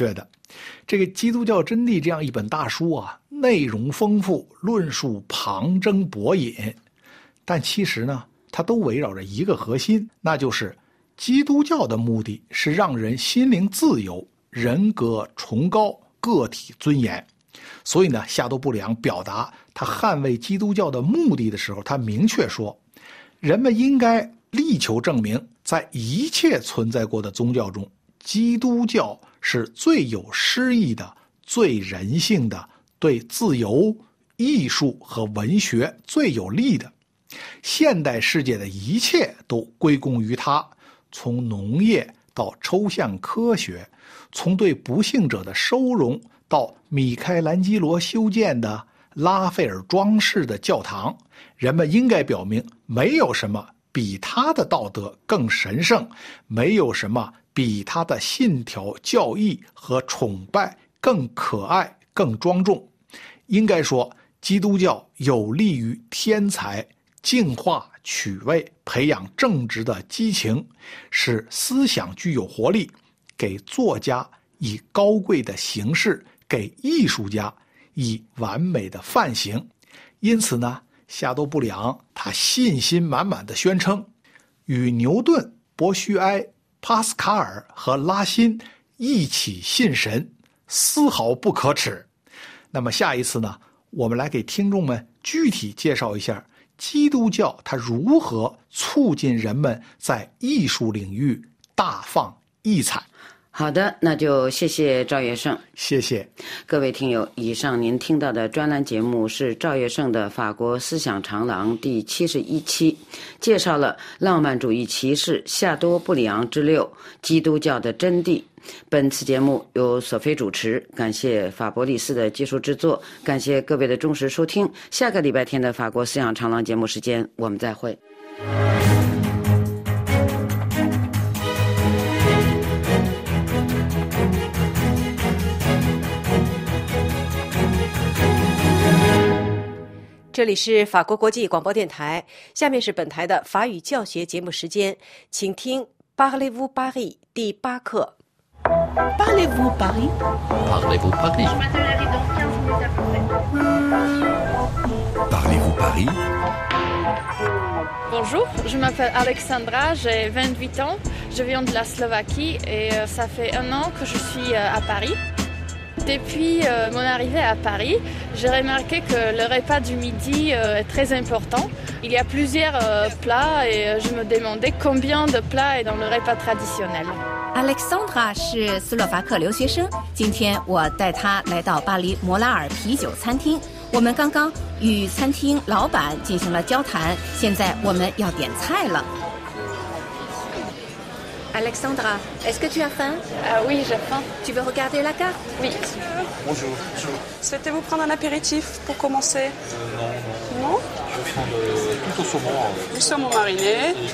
这个《基督教真谛》这样一本大书啊，内容丰富，论述旁征博引，但其实呢，它都围绕着一个核心，那就是基督教的目的是让人心灵自由，人格崇高，个体尊严。所以呢，夏多布里昂表达他捍卫基督教的目的的时候，他明确说，人们应该力求证明，在一切存在过的宗教中，基督教是最有诗意的、最人性的，对自由、艺术和文学最有利的。现代世界的一切都归功于它，从农业到抽象科学，从对不幸者的收容到米开朗基罗修建的拉斐尔装饰的教堂，人们应该表明，没有什么比他的道德更神圣，没有什么比他的信条、教义和崇拜更可爱、更庄重。应该说，基督教有利于天才、净化趣味，培养正直的激情，使思想具有活力，给作家以高贵的形式，给艺术家以完美的范型。因此呢，夏多布里昂他信心满满地宣称，与牛顿、伯须埃、帕斯卡尔和拉辛一起信神，丝毫不可耻。那么下一次呢，我们来给听众们具体介绍一下基督教它如何促进人们在艺术领域大放异彩。 好的，那就谢谢赵月胜。 谢谢各位听友，以上您听到的专栏节目是赵月胜的法国思想长廊第71期，介绍了浪漫主义骑士夏多布里昂之六，基督教的真谛。本次节目由索菲主持，感谢法伯利斯的技术制作，感谢各位的忠实收听。下个礼拜天的法国思想长廊节目时间，我们再会。 这里是法国国际广播电台，下面是本台的法语教学节目时间，请听 Parlez-vous Paris 第8课。 Parlez-vous Paris? Parlez-vous Paris? Parlez-vous Paris? Bonjour, je m'appelle Alexandra, j'ai 28 ans, je viens de la Slovaquie et ça fait 1 an que je suis à Paris. Depuis mon arrivée à Paris, j'ai remarqué que le repas du midi est très important. Il y a plusieurs plats et je me demandais combien de plats est dans le repas traditionnel. Alexandra 是斯洛伐克留学生，今天我带她来到巴黎摩拉尔啤酒餐厅。我们刚刚与餐厅老板进行了交谈，现在我们要点菜了。Alexandra, est-ce que tu as faim? Oui, j'ai faim. Tu veux regarder la carte? Oui. Bonjour. Souhaitez-vous prendre un apéritif pour commencer? Non. Non? Je vais prendre tout au saumon. Du saumon mariné.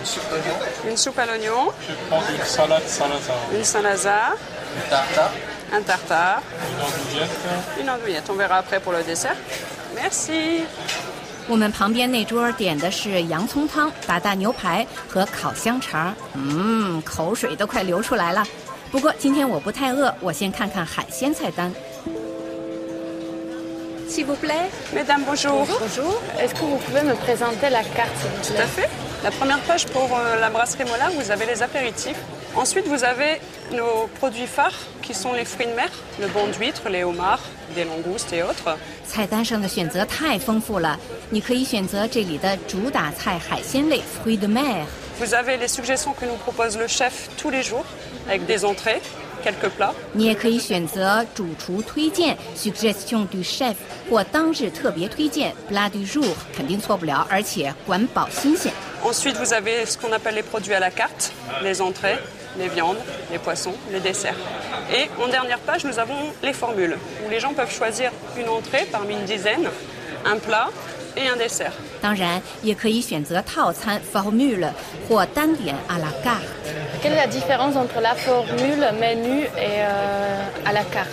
Et une soupe à l'oignon. Je vais prendre une salade Saint-Lazare. Une Saint-Lazare. Un tartare. Un tartare. Une andouillette. Une andouillette. On verra après pour le dessert. Merci. 我们旁边那桌点的是洋葱汤、打大牛排和烤香肠，口水都快流出来了。不过今天我不太饿，我先看看海鲜菜单。S'il vous plaît. Mesdames, bonjour. Bonjour. Est-ce que vous pouvez me présenter la carte, s'il vous plaît? Tout à fait. La première page pour la brasserie Mollard, vous avez les apéritifs. Ensuite, vous avez nos produits phares, qui sont les fruits de mer, le banc d'huîtres, les homards, des langoustes et autres. 菜单上的选择太丰富了，你可以选择这里的主打菜海鲜类 fruits de mer。 Vous avez les suggestions que nous propose le chef tous les jours, avec des entrées, quelques plats. 你也可以选择主厨推荐 suggestion du chef 或当日特别推荐 plat du jour， 肯定错不了，而且管保新鲜。 Ensuite, vous avez ce qu'on appelle les produits à la carte, les entrées, les viandes, les poissons, les desserts. Et en dernière page, nous avons les formules, où les gens peuvent choisir une entrée parmi une dizaine, un plat et un dessert. 当然，也可以选择套餐 formule 或单点 à la carte。 Quelle est la différence entre la formule, menu et à la carte?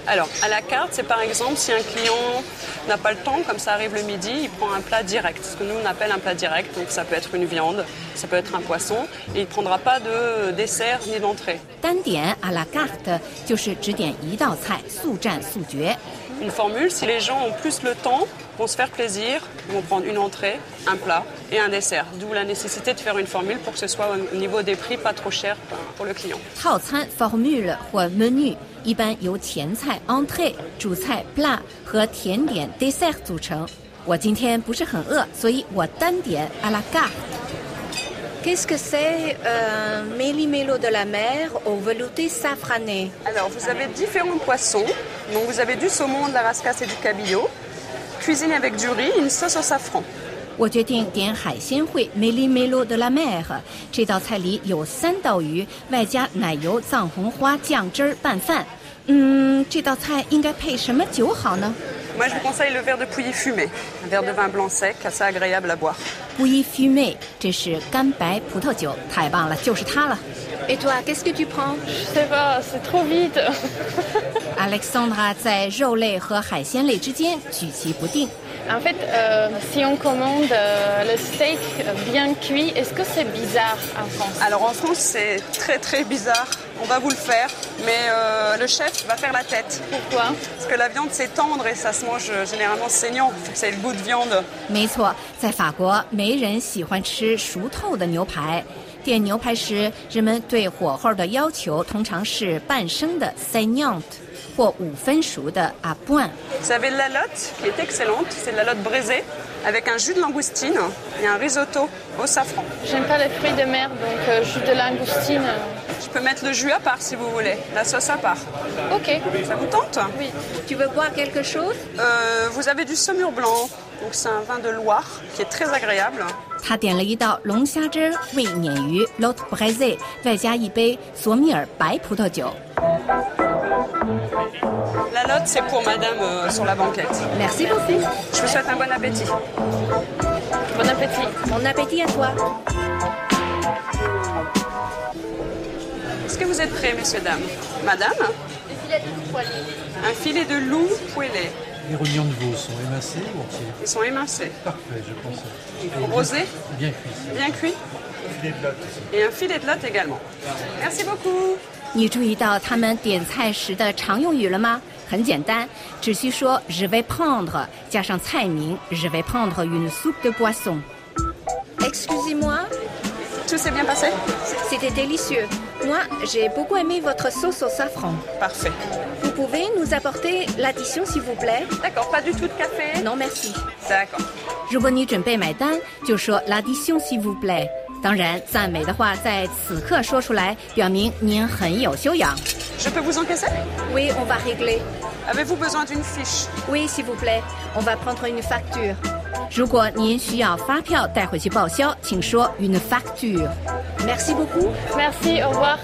Alors, à la carte, c'est par exemple si un client n'a pas le temps, comme ça arrive le midi, il prend un plat direct, ce que nous on appelle un plat direct. Donc ça peut être une viande, ça peut être un poisson, et il ne prendra pas de dessert ni d'entrée. 单点 à la carte 就是只点一道菜，速战速决。 Une formule, si les gens ont plus le temps, vont se faire plaisir, vont prendre une entrée, un plat et un dessert. D'où la nécessité de faire une formule pour que ce soit au niveau des prix pas trop cher pour le client. 套餐 formule 或 menu 一般由前菜 entrée、主菜 plat 和甜点 dessert 组成。我今天不是很饿，所以我单点 à la carte。 Qu'est-ce que c'est méli-mélo de la mer au velouté safrané? Alors, vous avez différents poissons. Donc, vous avez du saumon, de la rascasse et du cabillaud. Cuisiné avec du riz, une sauce au safran. 我决定点海鲜烩 méli-mélo de la mer。 这道菜里有3道鱼，外加奶油藏红花酱汁儿拌饭。这道菜应该配什么酒好呢？ Moi, je vous conseille le verre de Pouilly fumé, un verre de vin blanc sec, assez agréable à boire. Pouilly fumé 这是干白葡萄酒，太棒了，就是它了。 Et toi, qu'est-ce que tu prends? Je sais pas, c'est trop vite. Alexandra 在肉类和海鲜类之间举棋不定。 En fait, si on commande le steak bien cuit, est-ce que c'est bizarre en France? Alors en France, c'est très très bizarre. On va vous le faire, mais le chef va faire la tête. Pourquoi? Parce que la viande c'est tendre et ça se mange généralement saignant. C'est le goût de viande. 没错，在法国没人喜欢吃熟透的牛排。点牛排时，人们对火候的要求通常是半生的 saignante 或5分熟的 à point。 Vous avez de la lotte qui est excellente, c'est de la lotte braisée avec un jus de langoustine et un risotto au safran. J'aime pas les fruits de mer, donc jus de langoustine. Je peux mettre le jus à part si vous voulez, la sauce à part. Ok. Ça vous tente? Oui. Tu veux boire quelque chose? Vous avez du saumur blanc, donc c'est un vin de Loire qui est très agréable. 他点了一道龙虾汁味鲶鱼 lot braisé， 外加一杯索米尔白葡萄酒。 La lotte, c'est pour madame sur la banquette. Merci beaucoup. Je vous souhaite un bon appétit. Bon appétit. Bon appétit à toi. Est-ce que vous êtes prêts, messieurs, dames? Madame? Des filets de loup poêlés. Un filet de loup poêlé. Les rognons de veau sont émincés ou entiers? Ils sont émincés. Parfait, je pense. Rosé? Bien cuit. Bien cuit. Un filet de lotte aussi. Et un filet de lotte également. Merci beaucoup. 你注意到他们点菜时的常用语了吗？很简单，只需说 je vais prendre 加上菜名 je vais prendre une soupe de poisson。 Excusez-moi. Tout s'est bien passé? C'était délicieux. Moi, j'ai beaucoup aimé votre sauce au safran. Parfait. Vous pouvez nous apporter l'addition, s'il vous plaît? D'accord, pas du tout de café? Non, merci. D'accord. 如果你准备买单，就说 l'addition s'il vous plaît。 当然，赞美的话在此刻说出来，表明您很有修养。 Je peux vous encaisser? Oui, on va régler. Avez-vous besoin d'une fiche? Oui, s'il vous plaît. On va prendre une facture. 如果您需要发票带回去报销，请说 une facture。 Merci beaucoup. Merci, au revoir.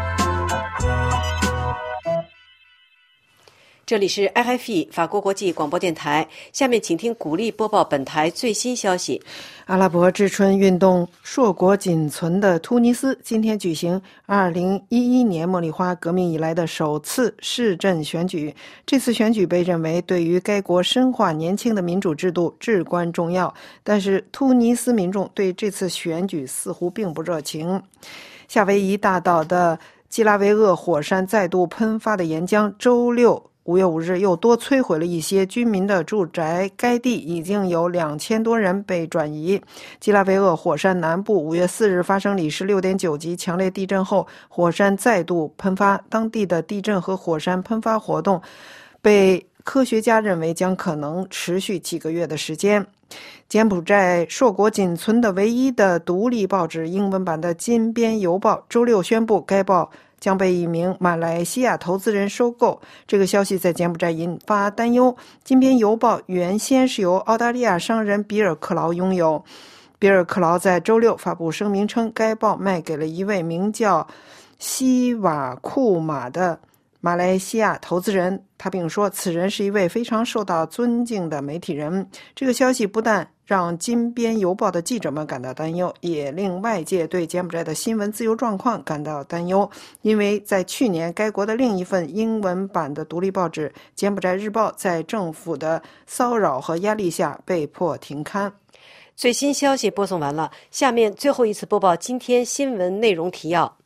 这里是 RFE 法国国际广播电台，下面请听古丽播报本台最新消息。 阿拉伯之春运动硕果仅存的突尼斯今天举行2011年茉莉花革命以来的首次市镇选举。这次选举被认为对于该国深化年轻的民主制度至关重要，但是突尼斯民众对这次选举似乎并不热情。夏威夷大岛的基拉维厄火山再度喷发的岩浆周六5月5日又多摧毁了一些居民的住宅，该地已经有2000多人被转移。基拉维厄火山南部5月4日发生里氏 6.9 级强烈地震后，火山再度喷发，当地的地震和火山喷发活动被科学家认为将可能持续几个月的时间。柬埔寨硕果仅存的唯一的独立报纸英文版的金边邮报周六宣布，该报将被一名马来西亚投资人收购。这个消息在柬埔寨引发担忧。金边邮报原先是由澳大利亚商人比尔克劳拥有。比尔克劳在周六发布声明称，该报卖给了一位名叫西瓦库马的马来西亚投资人。他并说，此人是一位非常受到尊敬的媒体人。这个消息不但让金边邮报的记者们感到担忧，也令外界对柬埔寨的新闻自由状况感到担忧。因为在去年，该国的另一份英文版的独立报纸《柬埔寨日报》在政府的骚扰和压力下被迫停刊。 最新消息播送完了，下面最后一次播报今天新闻内容提要。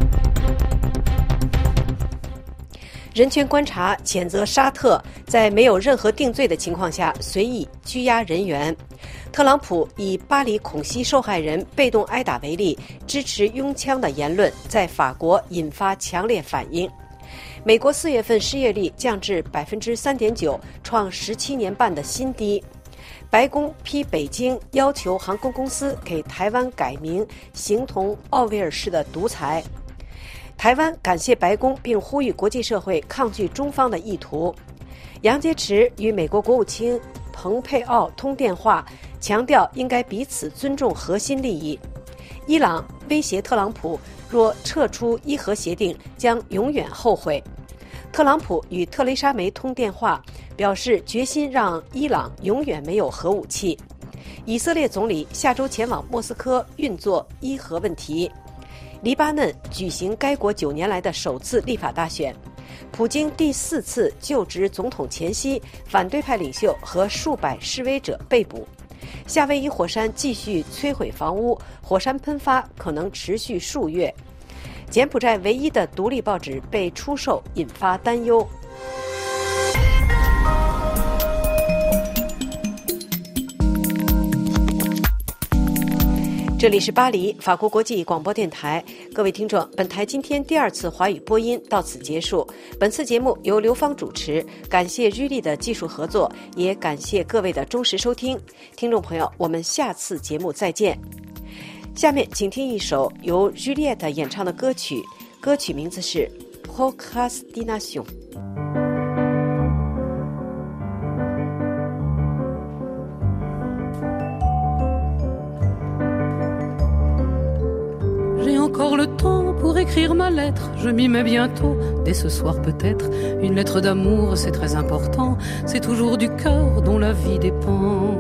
人权观察谴责沙特在没有任何定罪的情况下随意拘押人员。特朗普以巴黎恐袭受害人被动挨打为例，支持拥枪的言论在法国引发强烈反应。美国4月份失业率降至 3.9%， 创17年半的新低。白宫批北京要求航空公司给台湾改名，形同奥威尔式的独裁。台湾感谢白宫，并呼吁国际社会抗拒中方的意图。杨洁篪与美国国务卿蓬佩奥通电话，强调应该彼此尊重核心利益。伊朗威胁特朗普，若撤出伊核协定，将永远后悔。特朗普与特蕾莎梅通电话，表示决心让伊朗永远没有核武器。以色列总理下周前往莫斯科运作伊核问题。黎巴嫩举行该国9年来的首次立法大选。普京第4次就职总统前夕，反对派领袖和数百示威者被捕。夏威夷火山继续摧毁房屋，火山喷发可能持续数月。柬埔寨唯一的独立报纸被出售，引发担忧。这里是巴黎法国国际广播电台，各位听众，本台今天第2次华语播音到此结束。本次节目由刘芳主持，感谢瑞丽的技术合作，也感谢各位的忠实收听。听众朋友，我们下次节目再见。下面请听一首由 Juliette 演唱的歌曲，歌曲名字是 Procrastination。J'ai encore le temps pour écrire ma lettre, je m'y mets bientôt, dès ce soir peut-être. Une lettre d'amour, c'est très important, c'est toujours du cœur dont la vie dépend.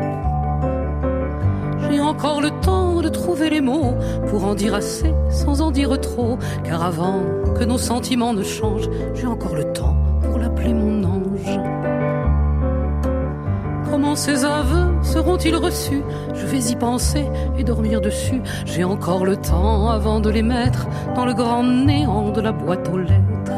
J'ai encore le temps de trouver les mots pour en dire assez sans en dire trop, car avant que nos sentiments ne changent, j'ai encore le temps pour l'appeler mon ange. Comment ces aveux seront-ils reçus? Je vais y penser et dormir dessus. J'ai encore le temps avant de les mettre dans le grand néant de la boîte aux lettres.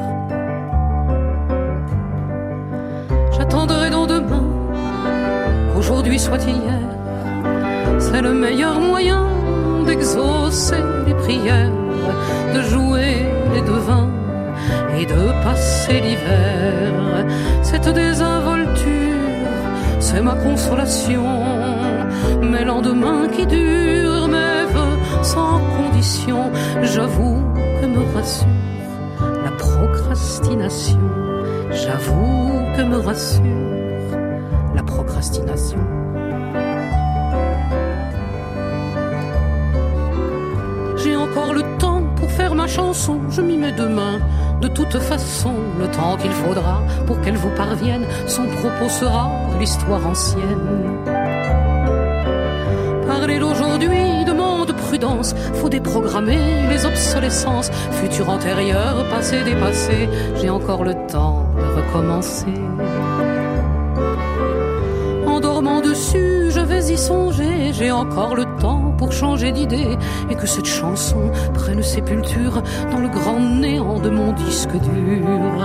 J'attendrai donc demain qu'aujourd'hui soit hier. C'est le meilleur moyen d'exaucer les prières, de jouer les devins et de passer l'hiver. Cette désinvolture, c'est ma consolation. Mes lendemains qui durent, mes vœux sans condition. J'avoue que me rassure la procrastination. J'avoue que me rassure la procrastination. J'ai encore le temps pour faire ma chanson, je m'y mets demain. De toute façon, le temps qu'il faudra pour qu'elle vous parvienne, son propos sera de l'histoire ancienne. Parler d'aujourd'hui demande prudence, faut déprogrammer les obsolescences. Futur antérieur, passé dépassé, j'ai encore le temps de recommencer. En dormant dessus, je vais y songer, j'ai encore le temps pour changer d'idée et que cette chanson prenne sépulture dans le grand néant de mon disque dur.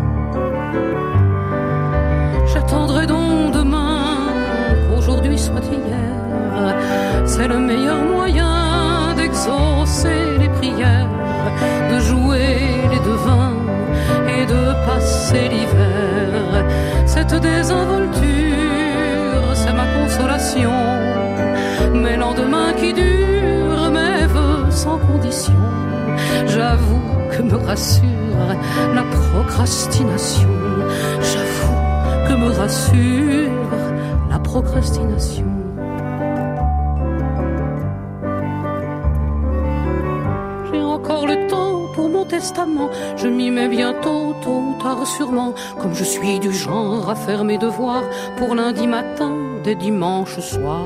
J'attendrai donc demain qu'aujourd'hui soit hier. C'est le meilleur moyen d'exaucer les prières, de jouer les devins et de passer l'hiver. Cette désinvolture, c'est ma consolation. Mes lendemains qui durent, mes vœux sans condition. J'avoue que me rassure la procrastination. J'avoue que me rassure la procrastination. J'ai J'ai encore le temps pour mon testament, je m'y mets bientôt, tôt ou tard sûrement, comme je suis du genre à faire mes devoirs pour lundi matin dès dimanche soir.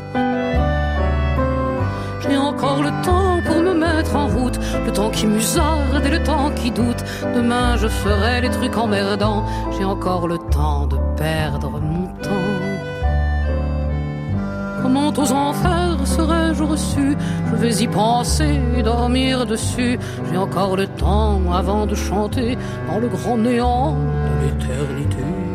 J'ai encore le temps pour me mettre en route, le temps qui musarde et le temps qui doute. Demain je ferai les trucs emmerdants, j'ai encore le temps de perdre mon temps. Comment aux enfers serais-je reçu? Je vais y penser, dormir dessus. J'ai encore le temps avant de chanter dans le grand néant de l'éternité.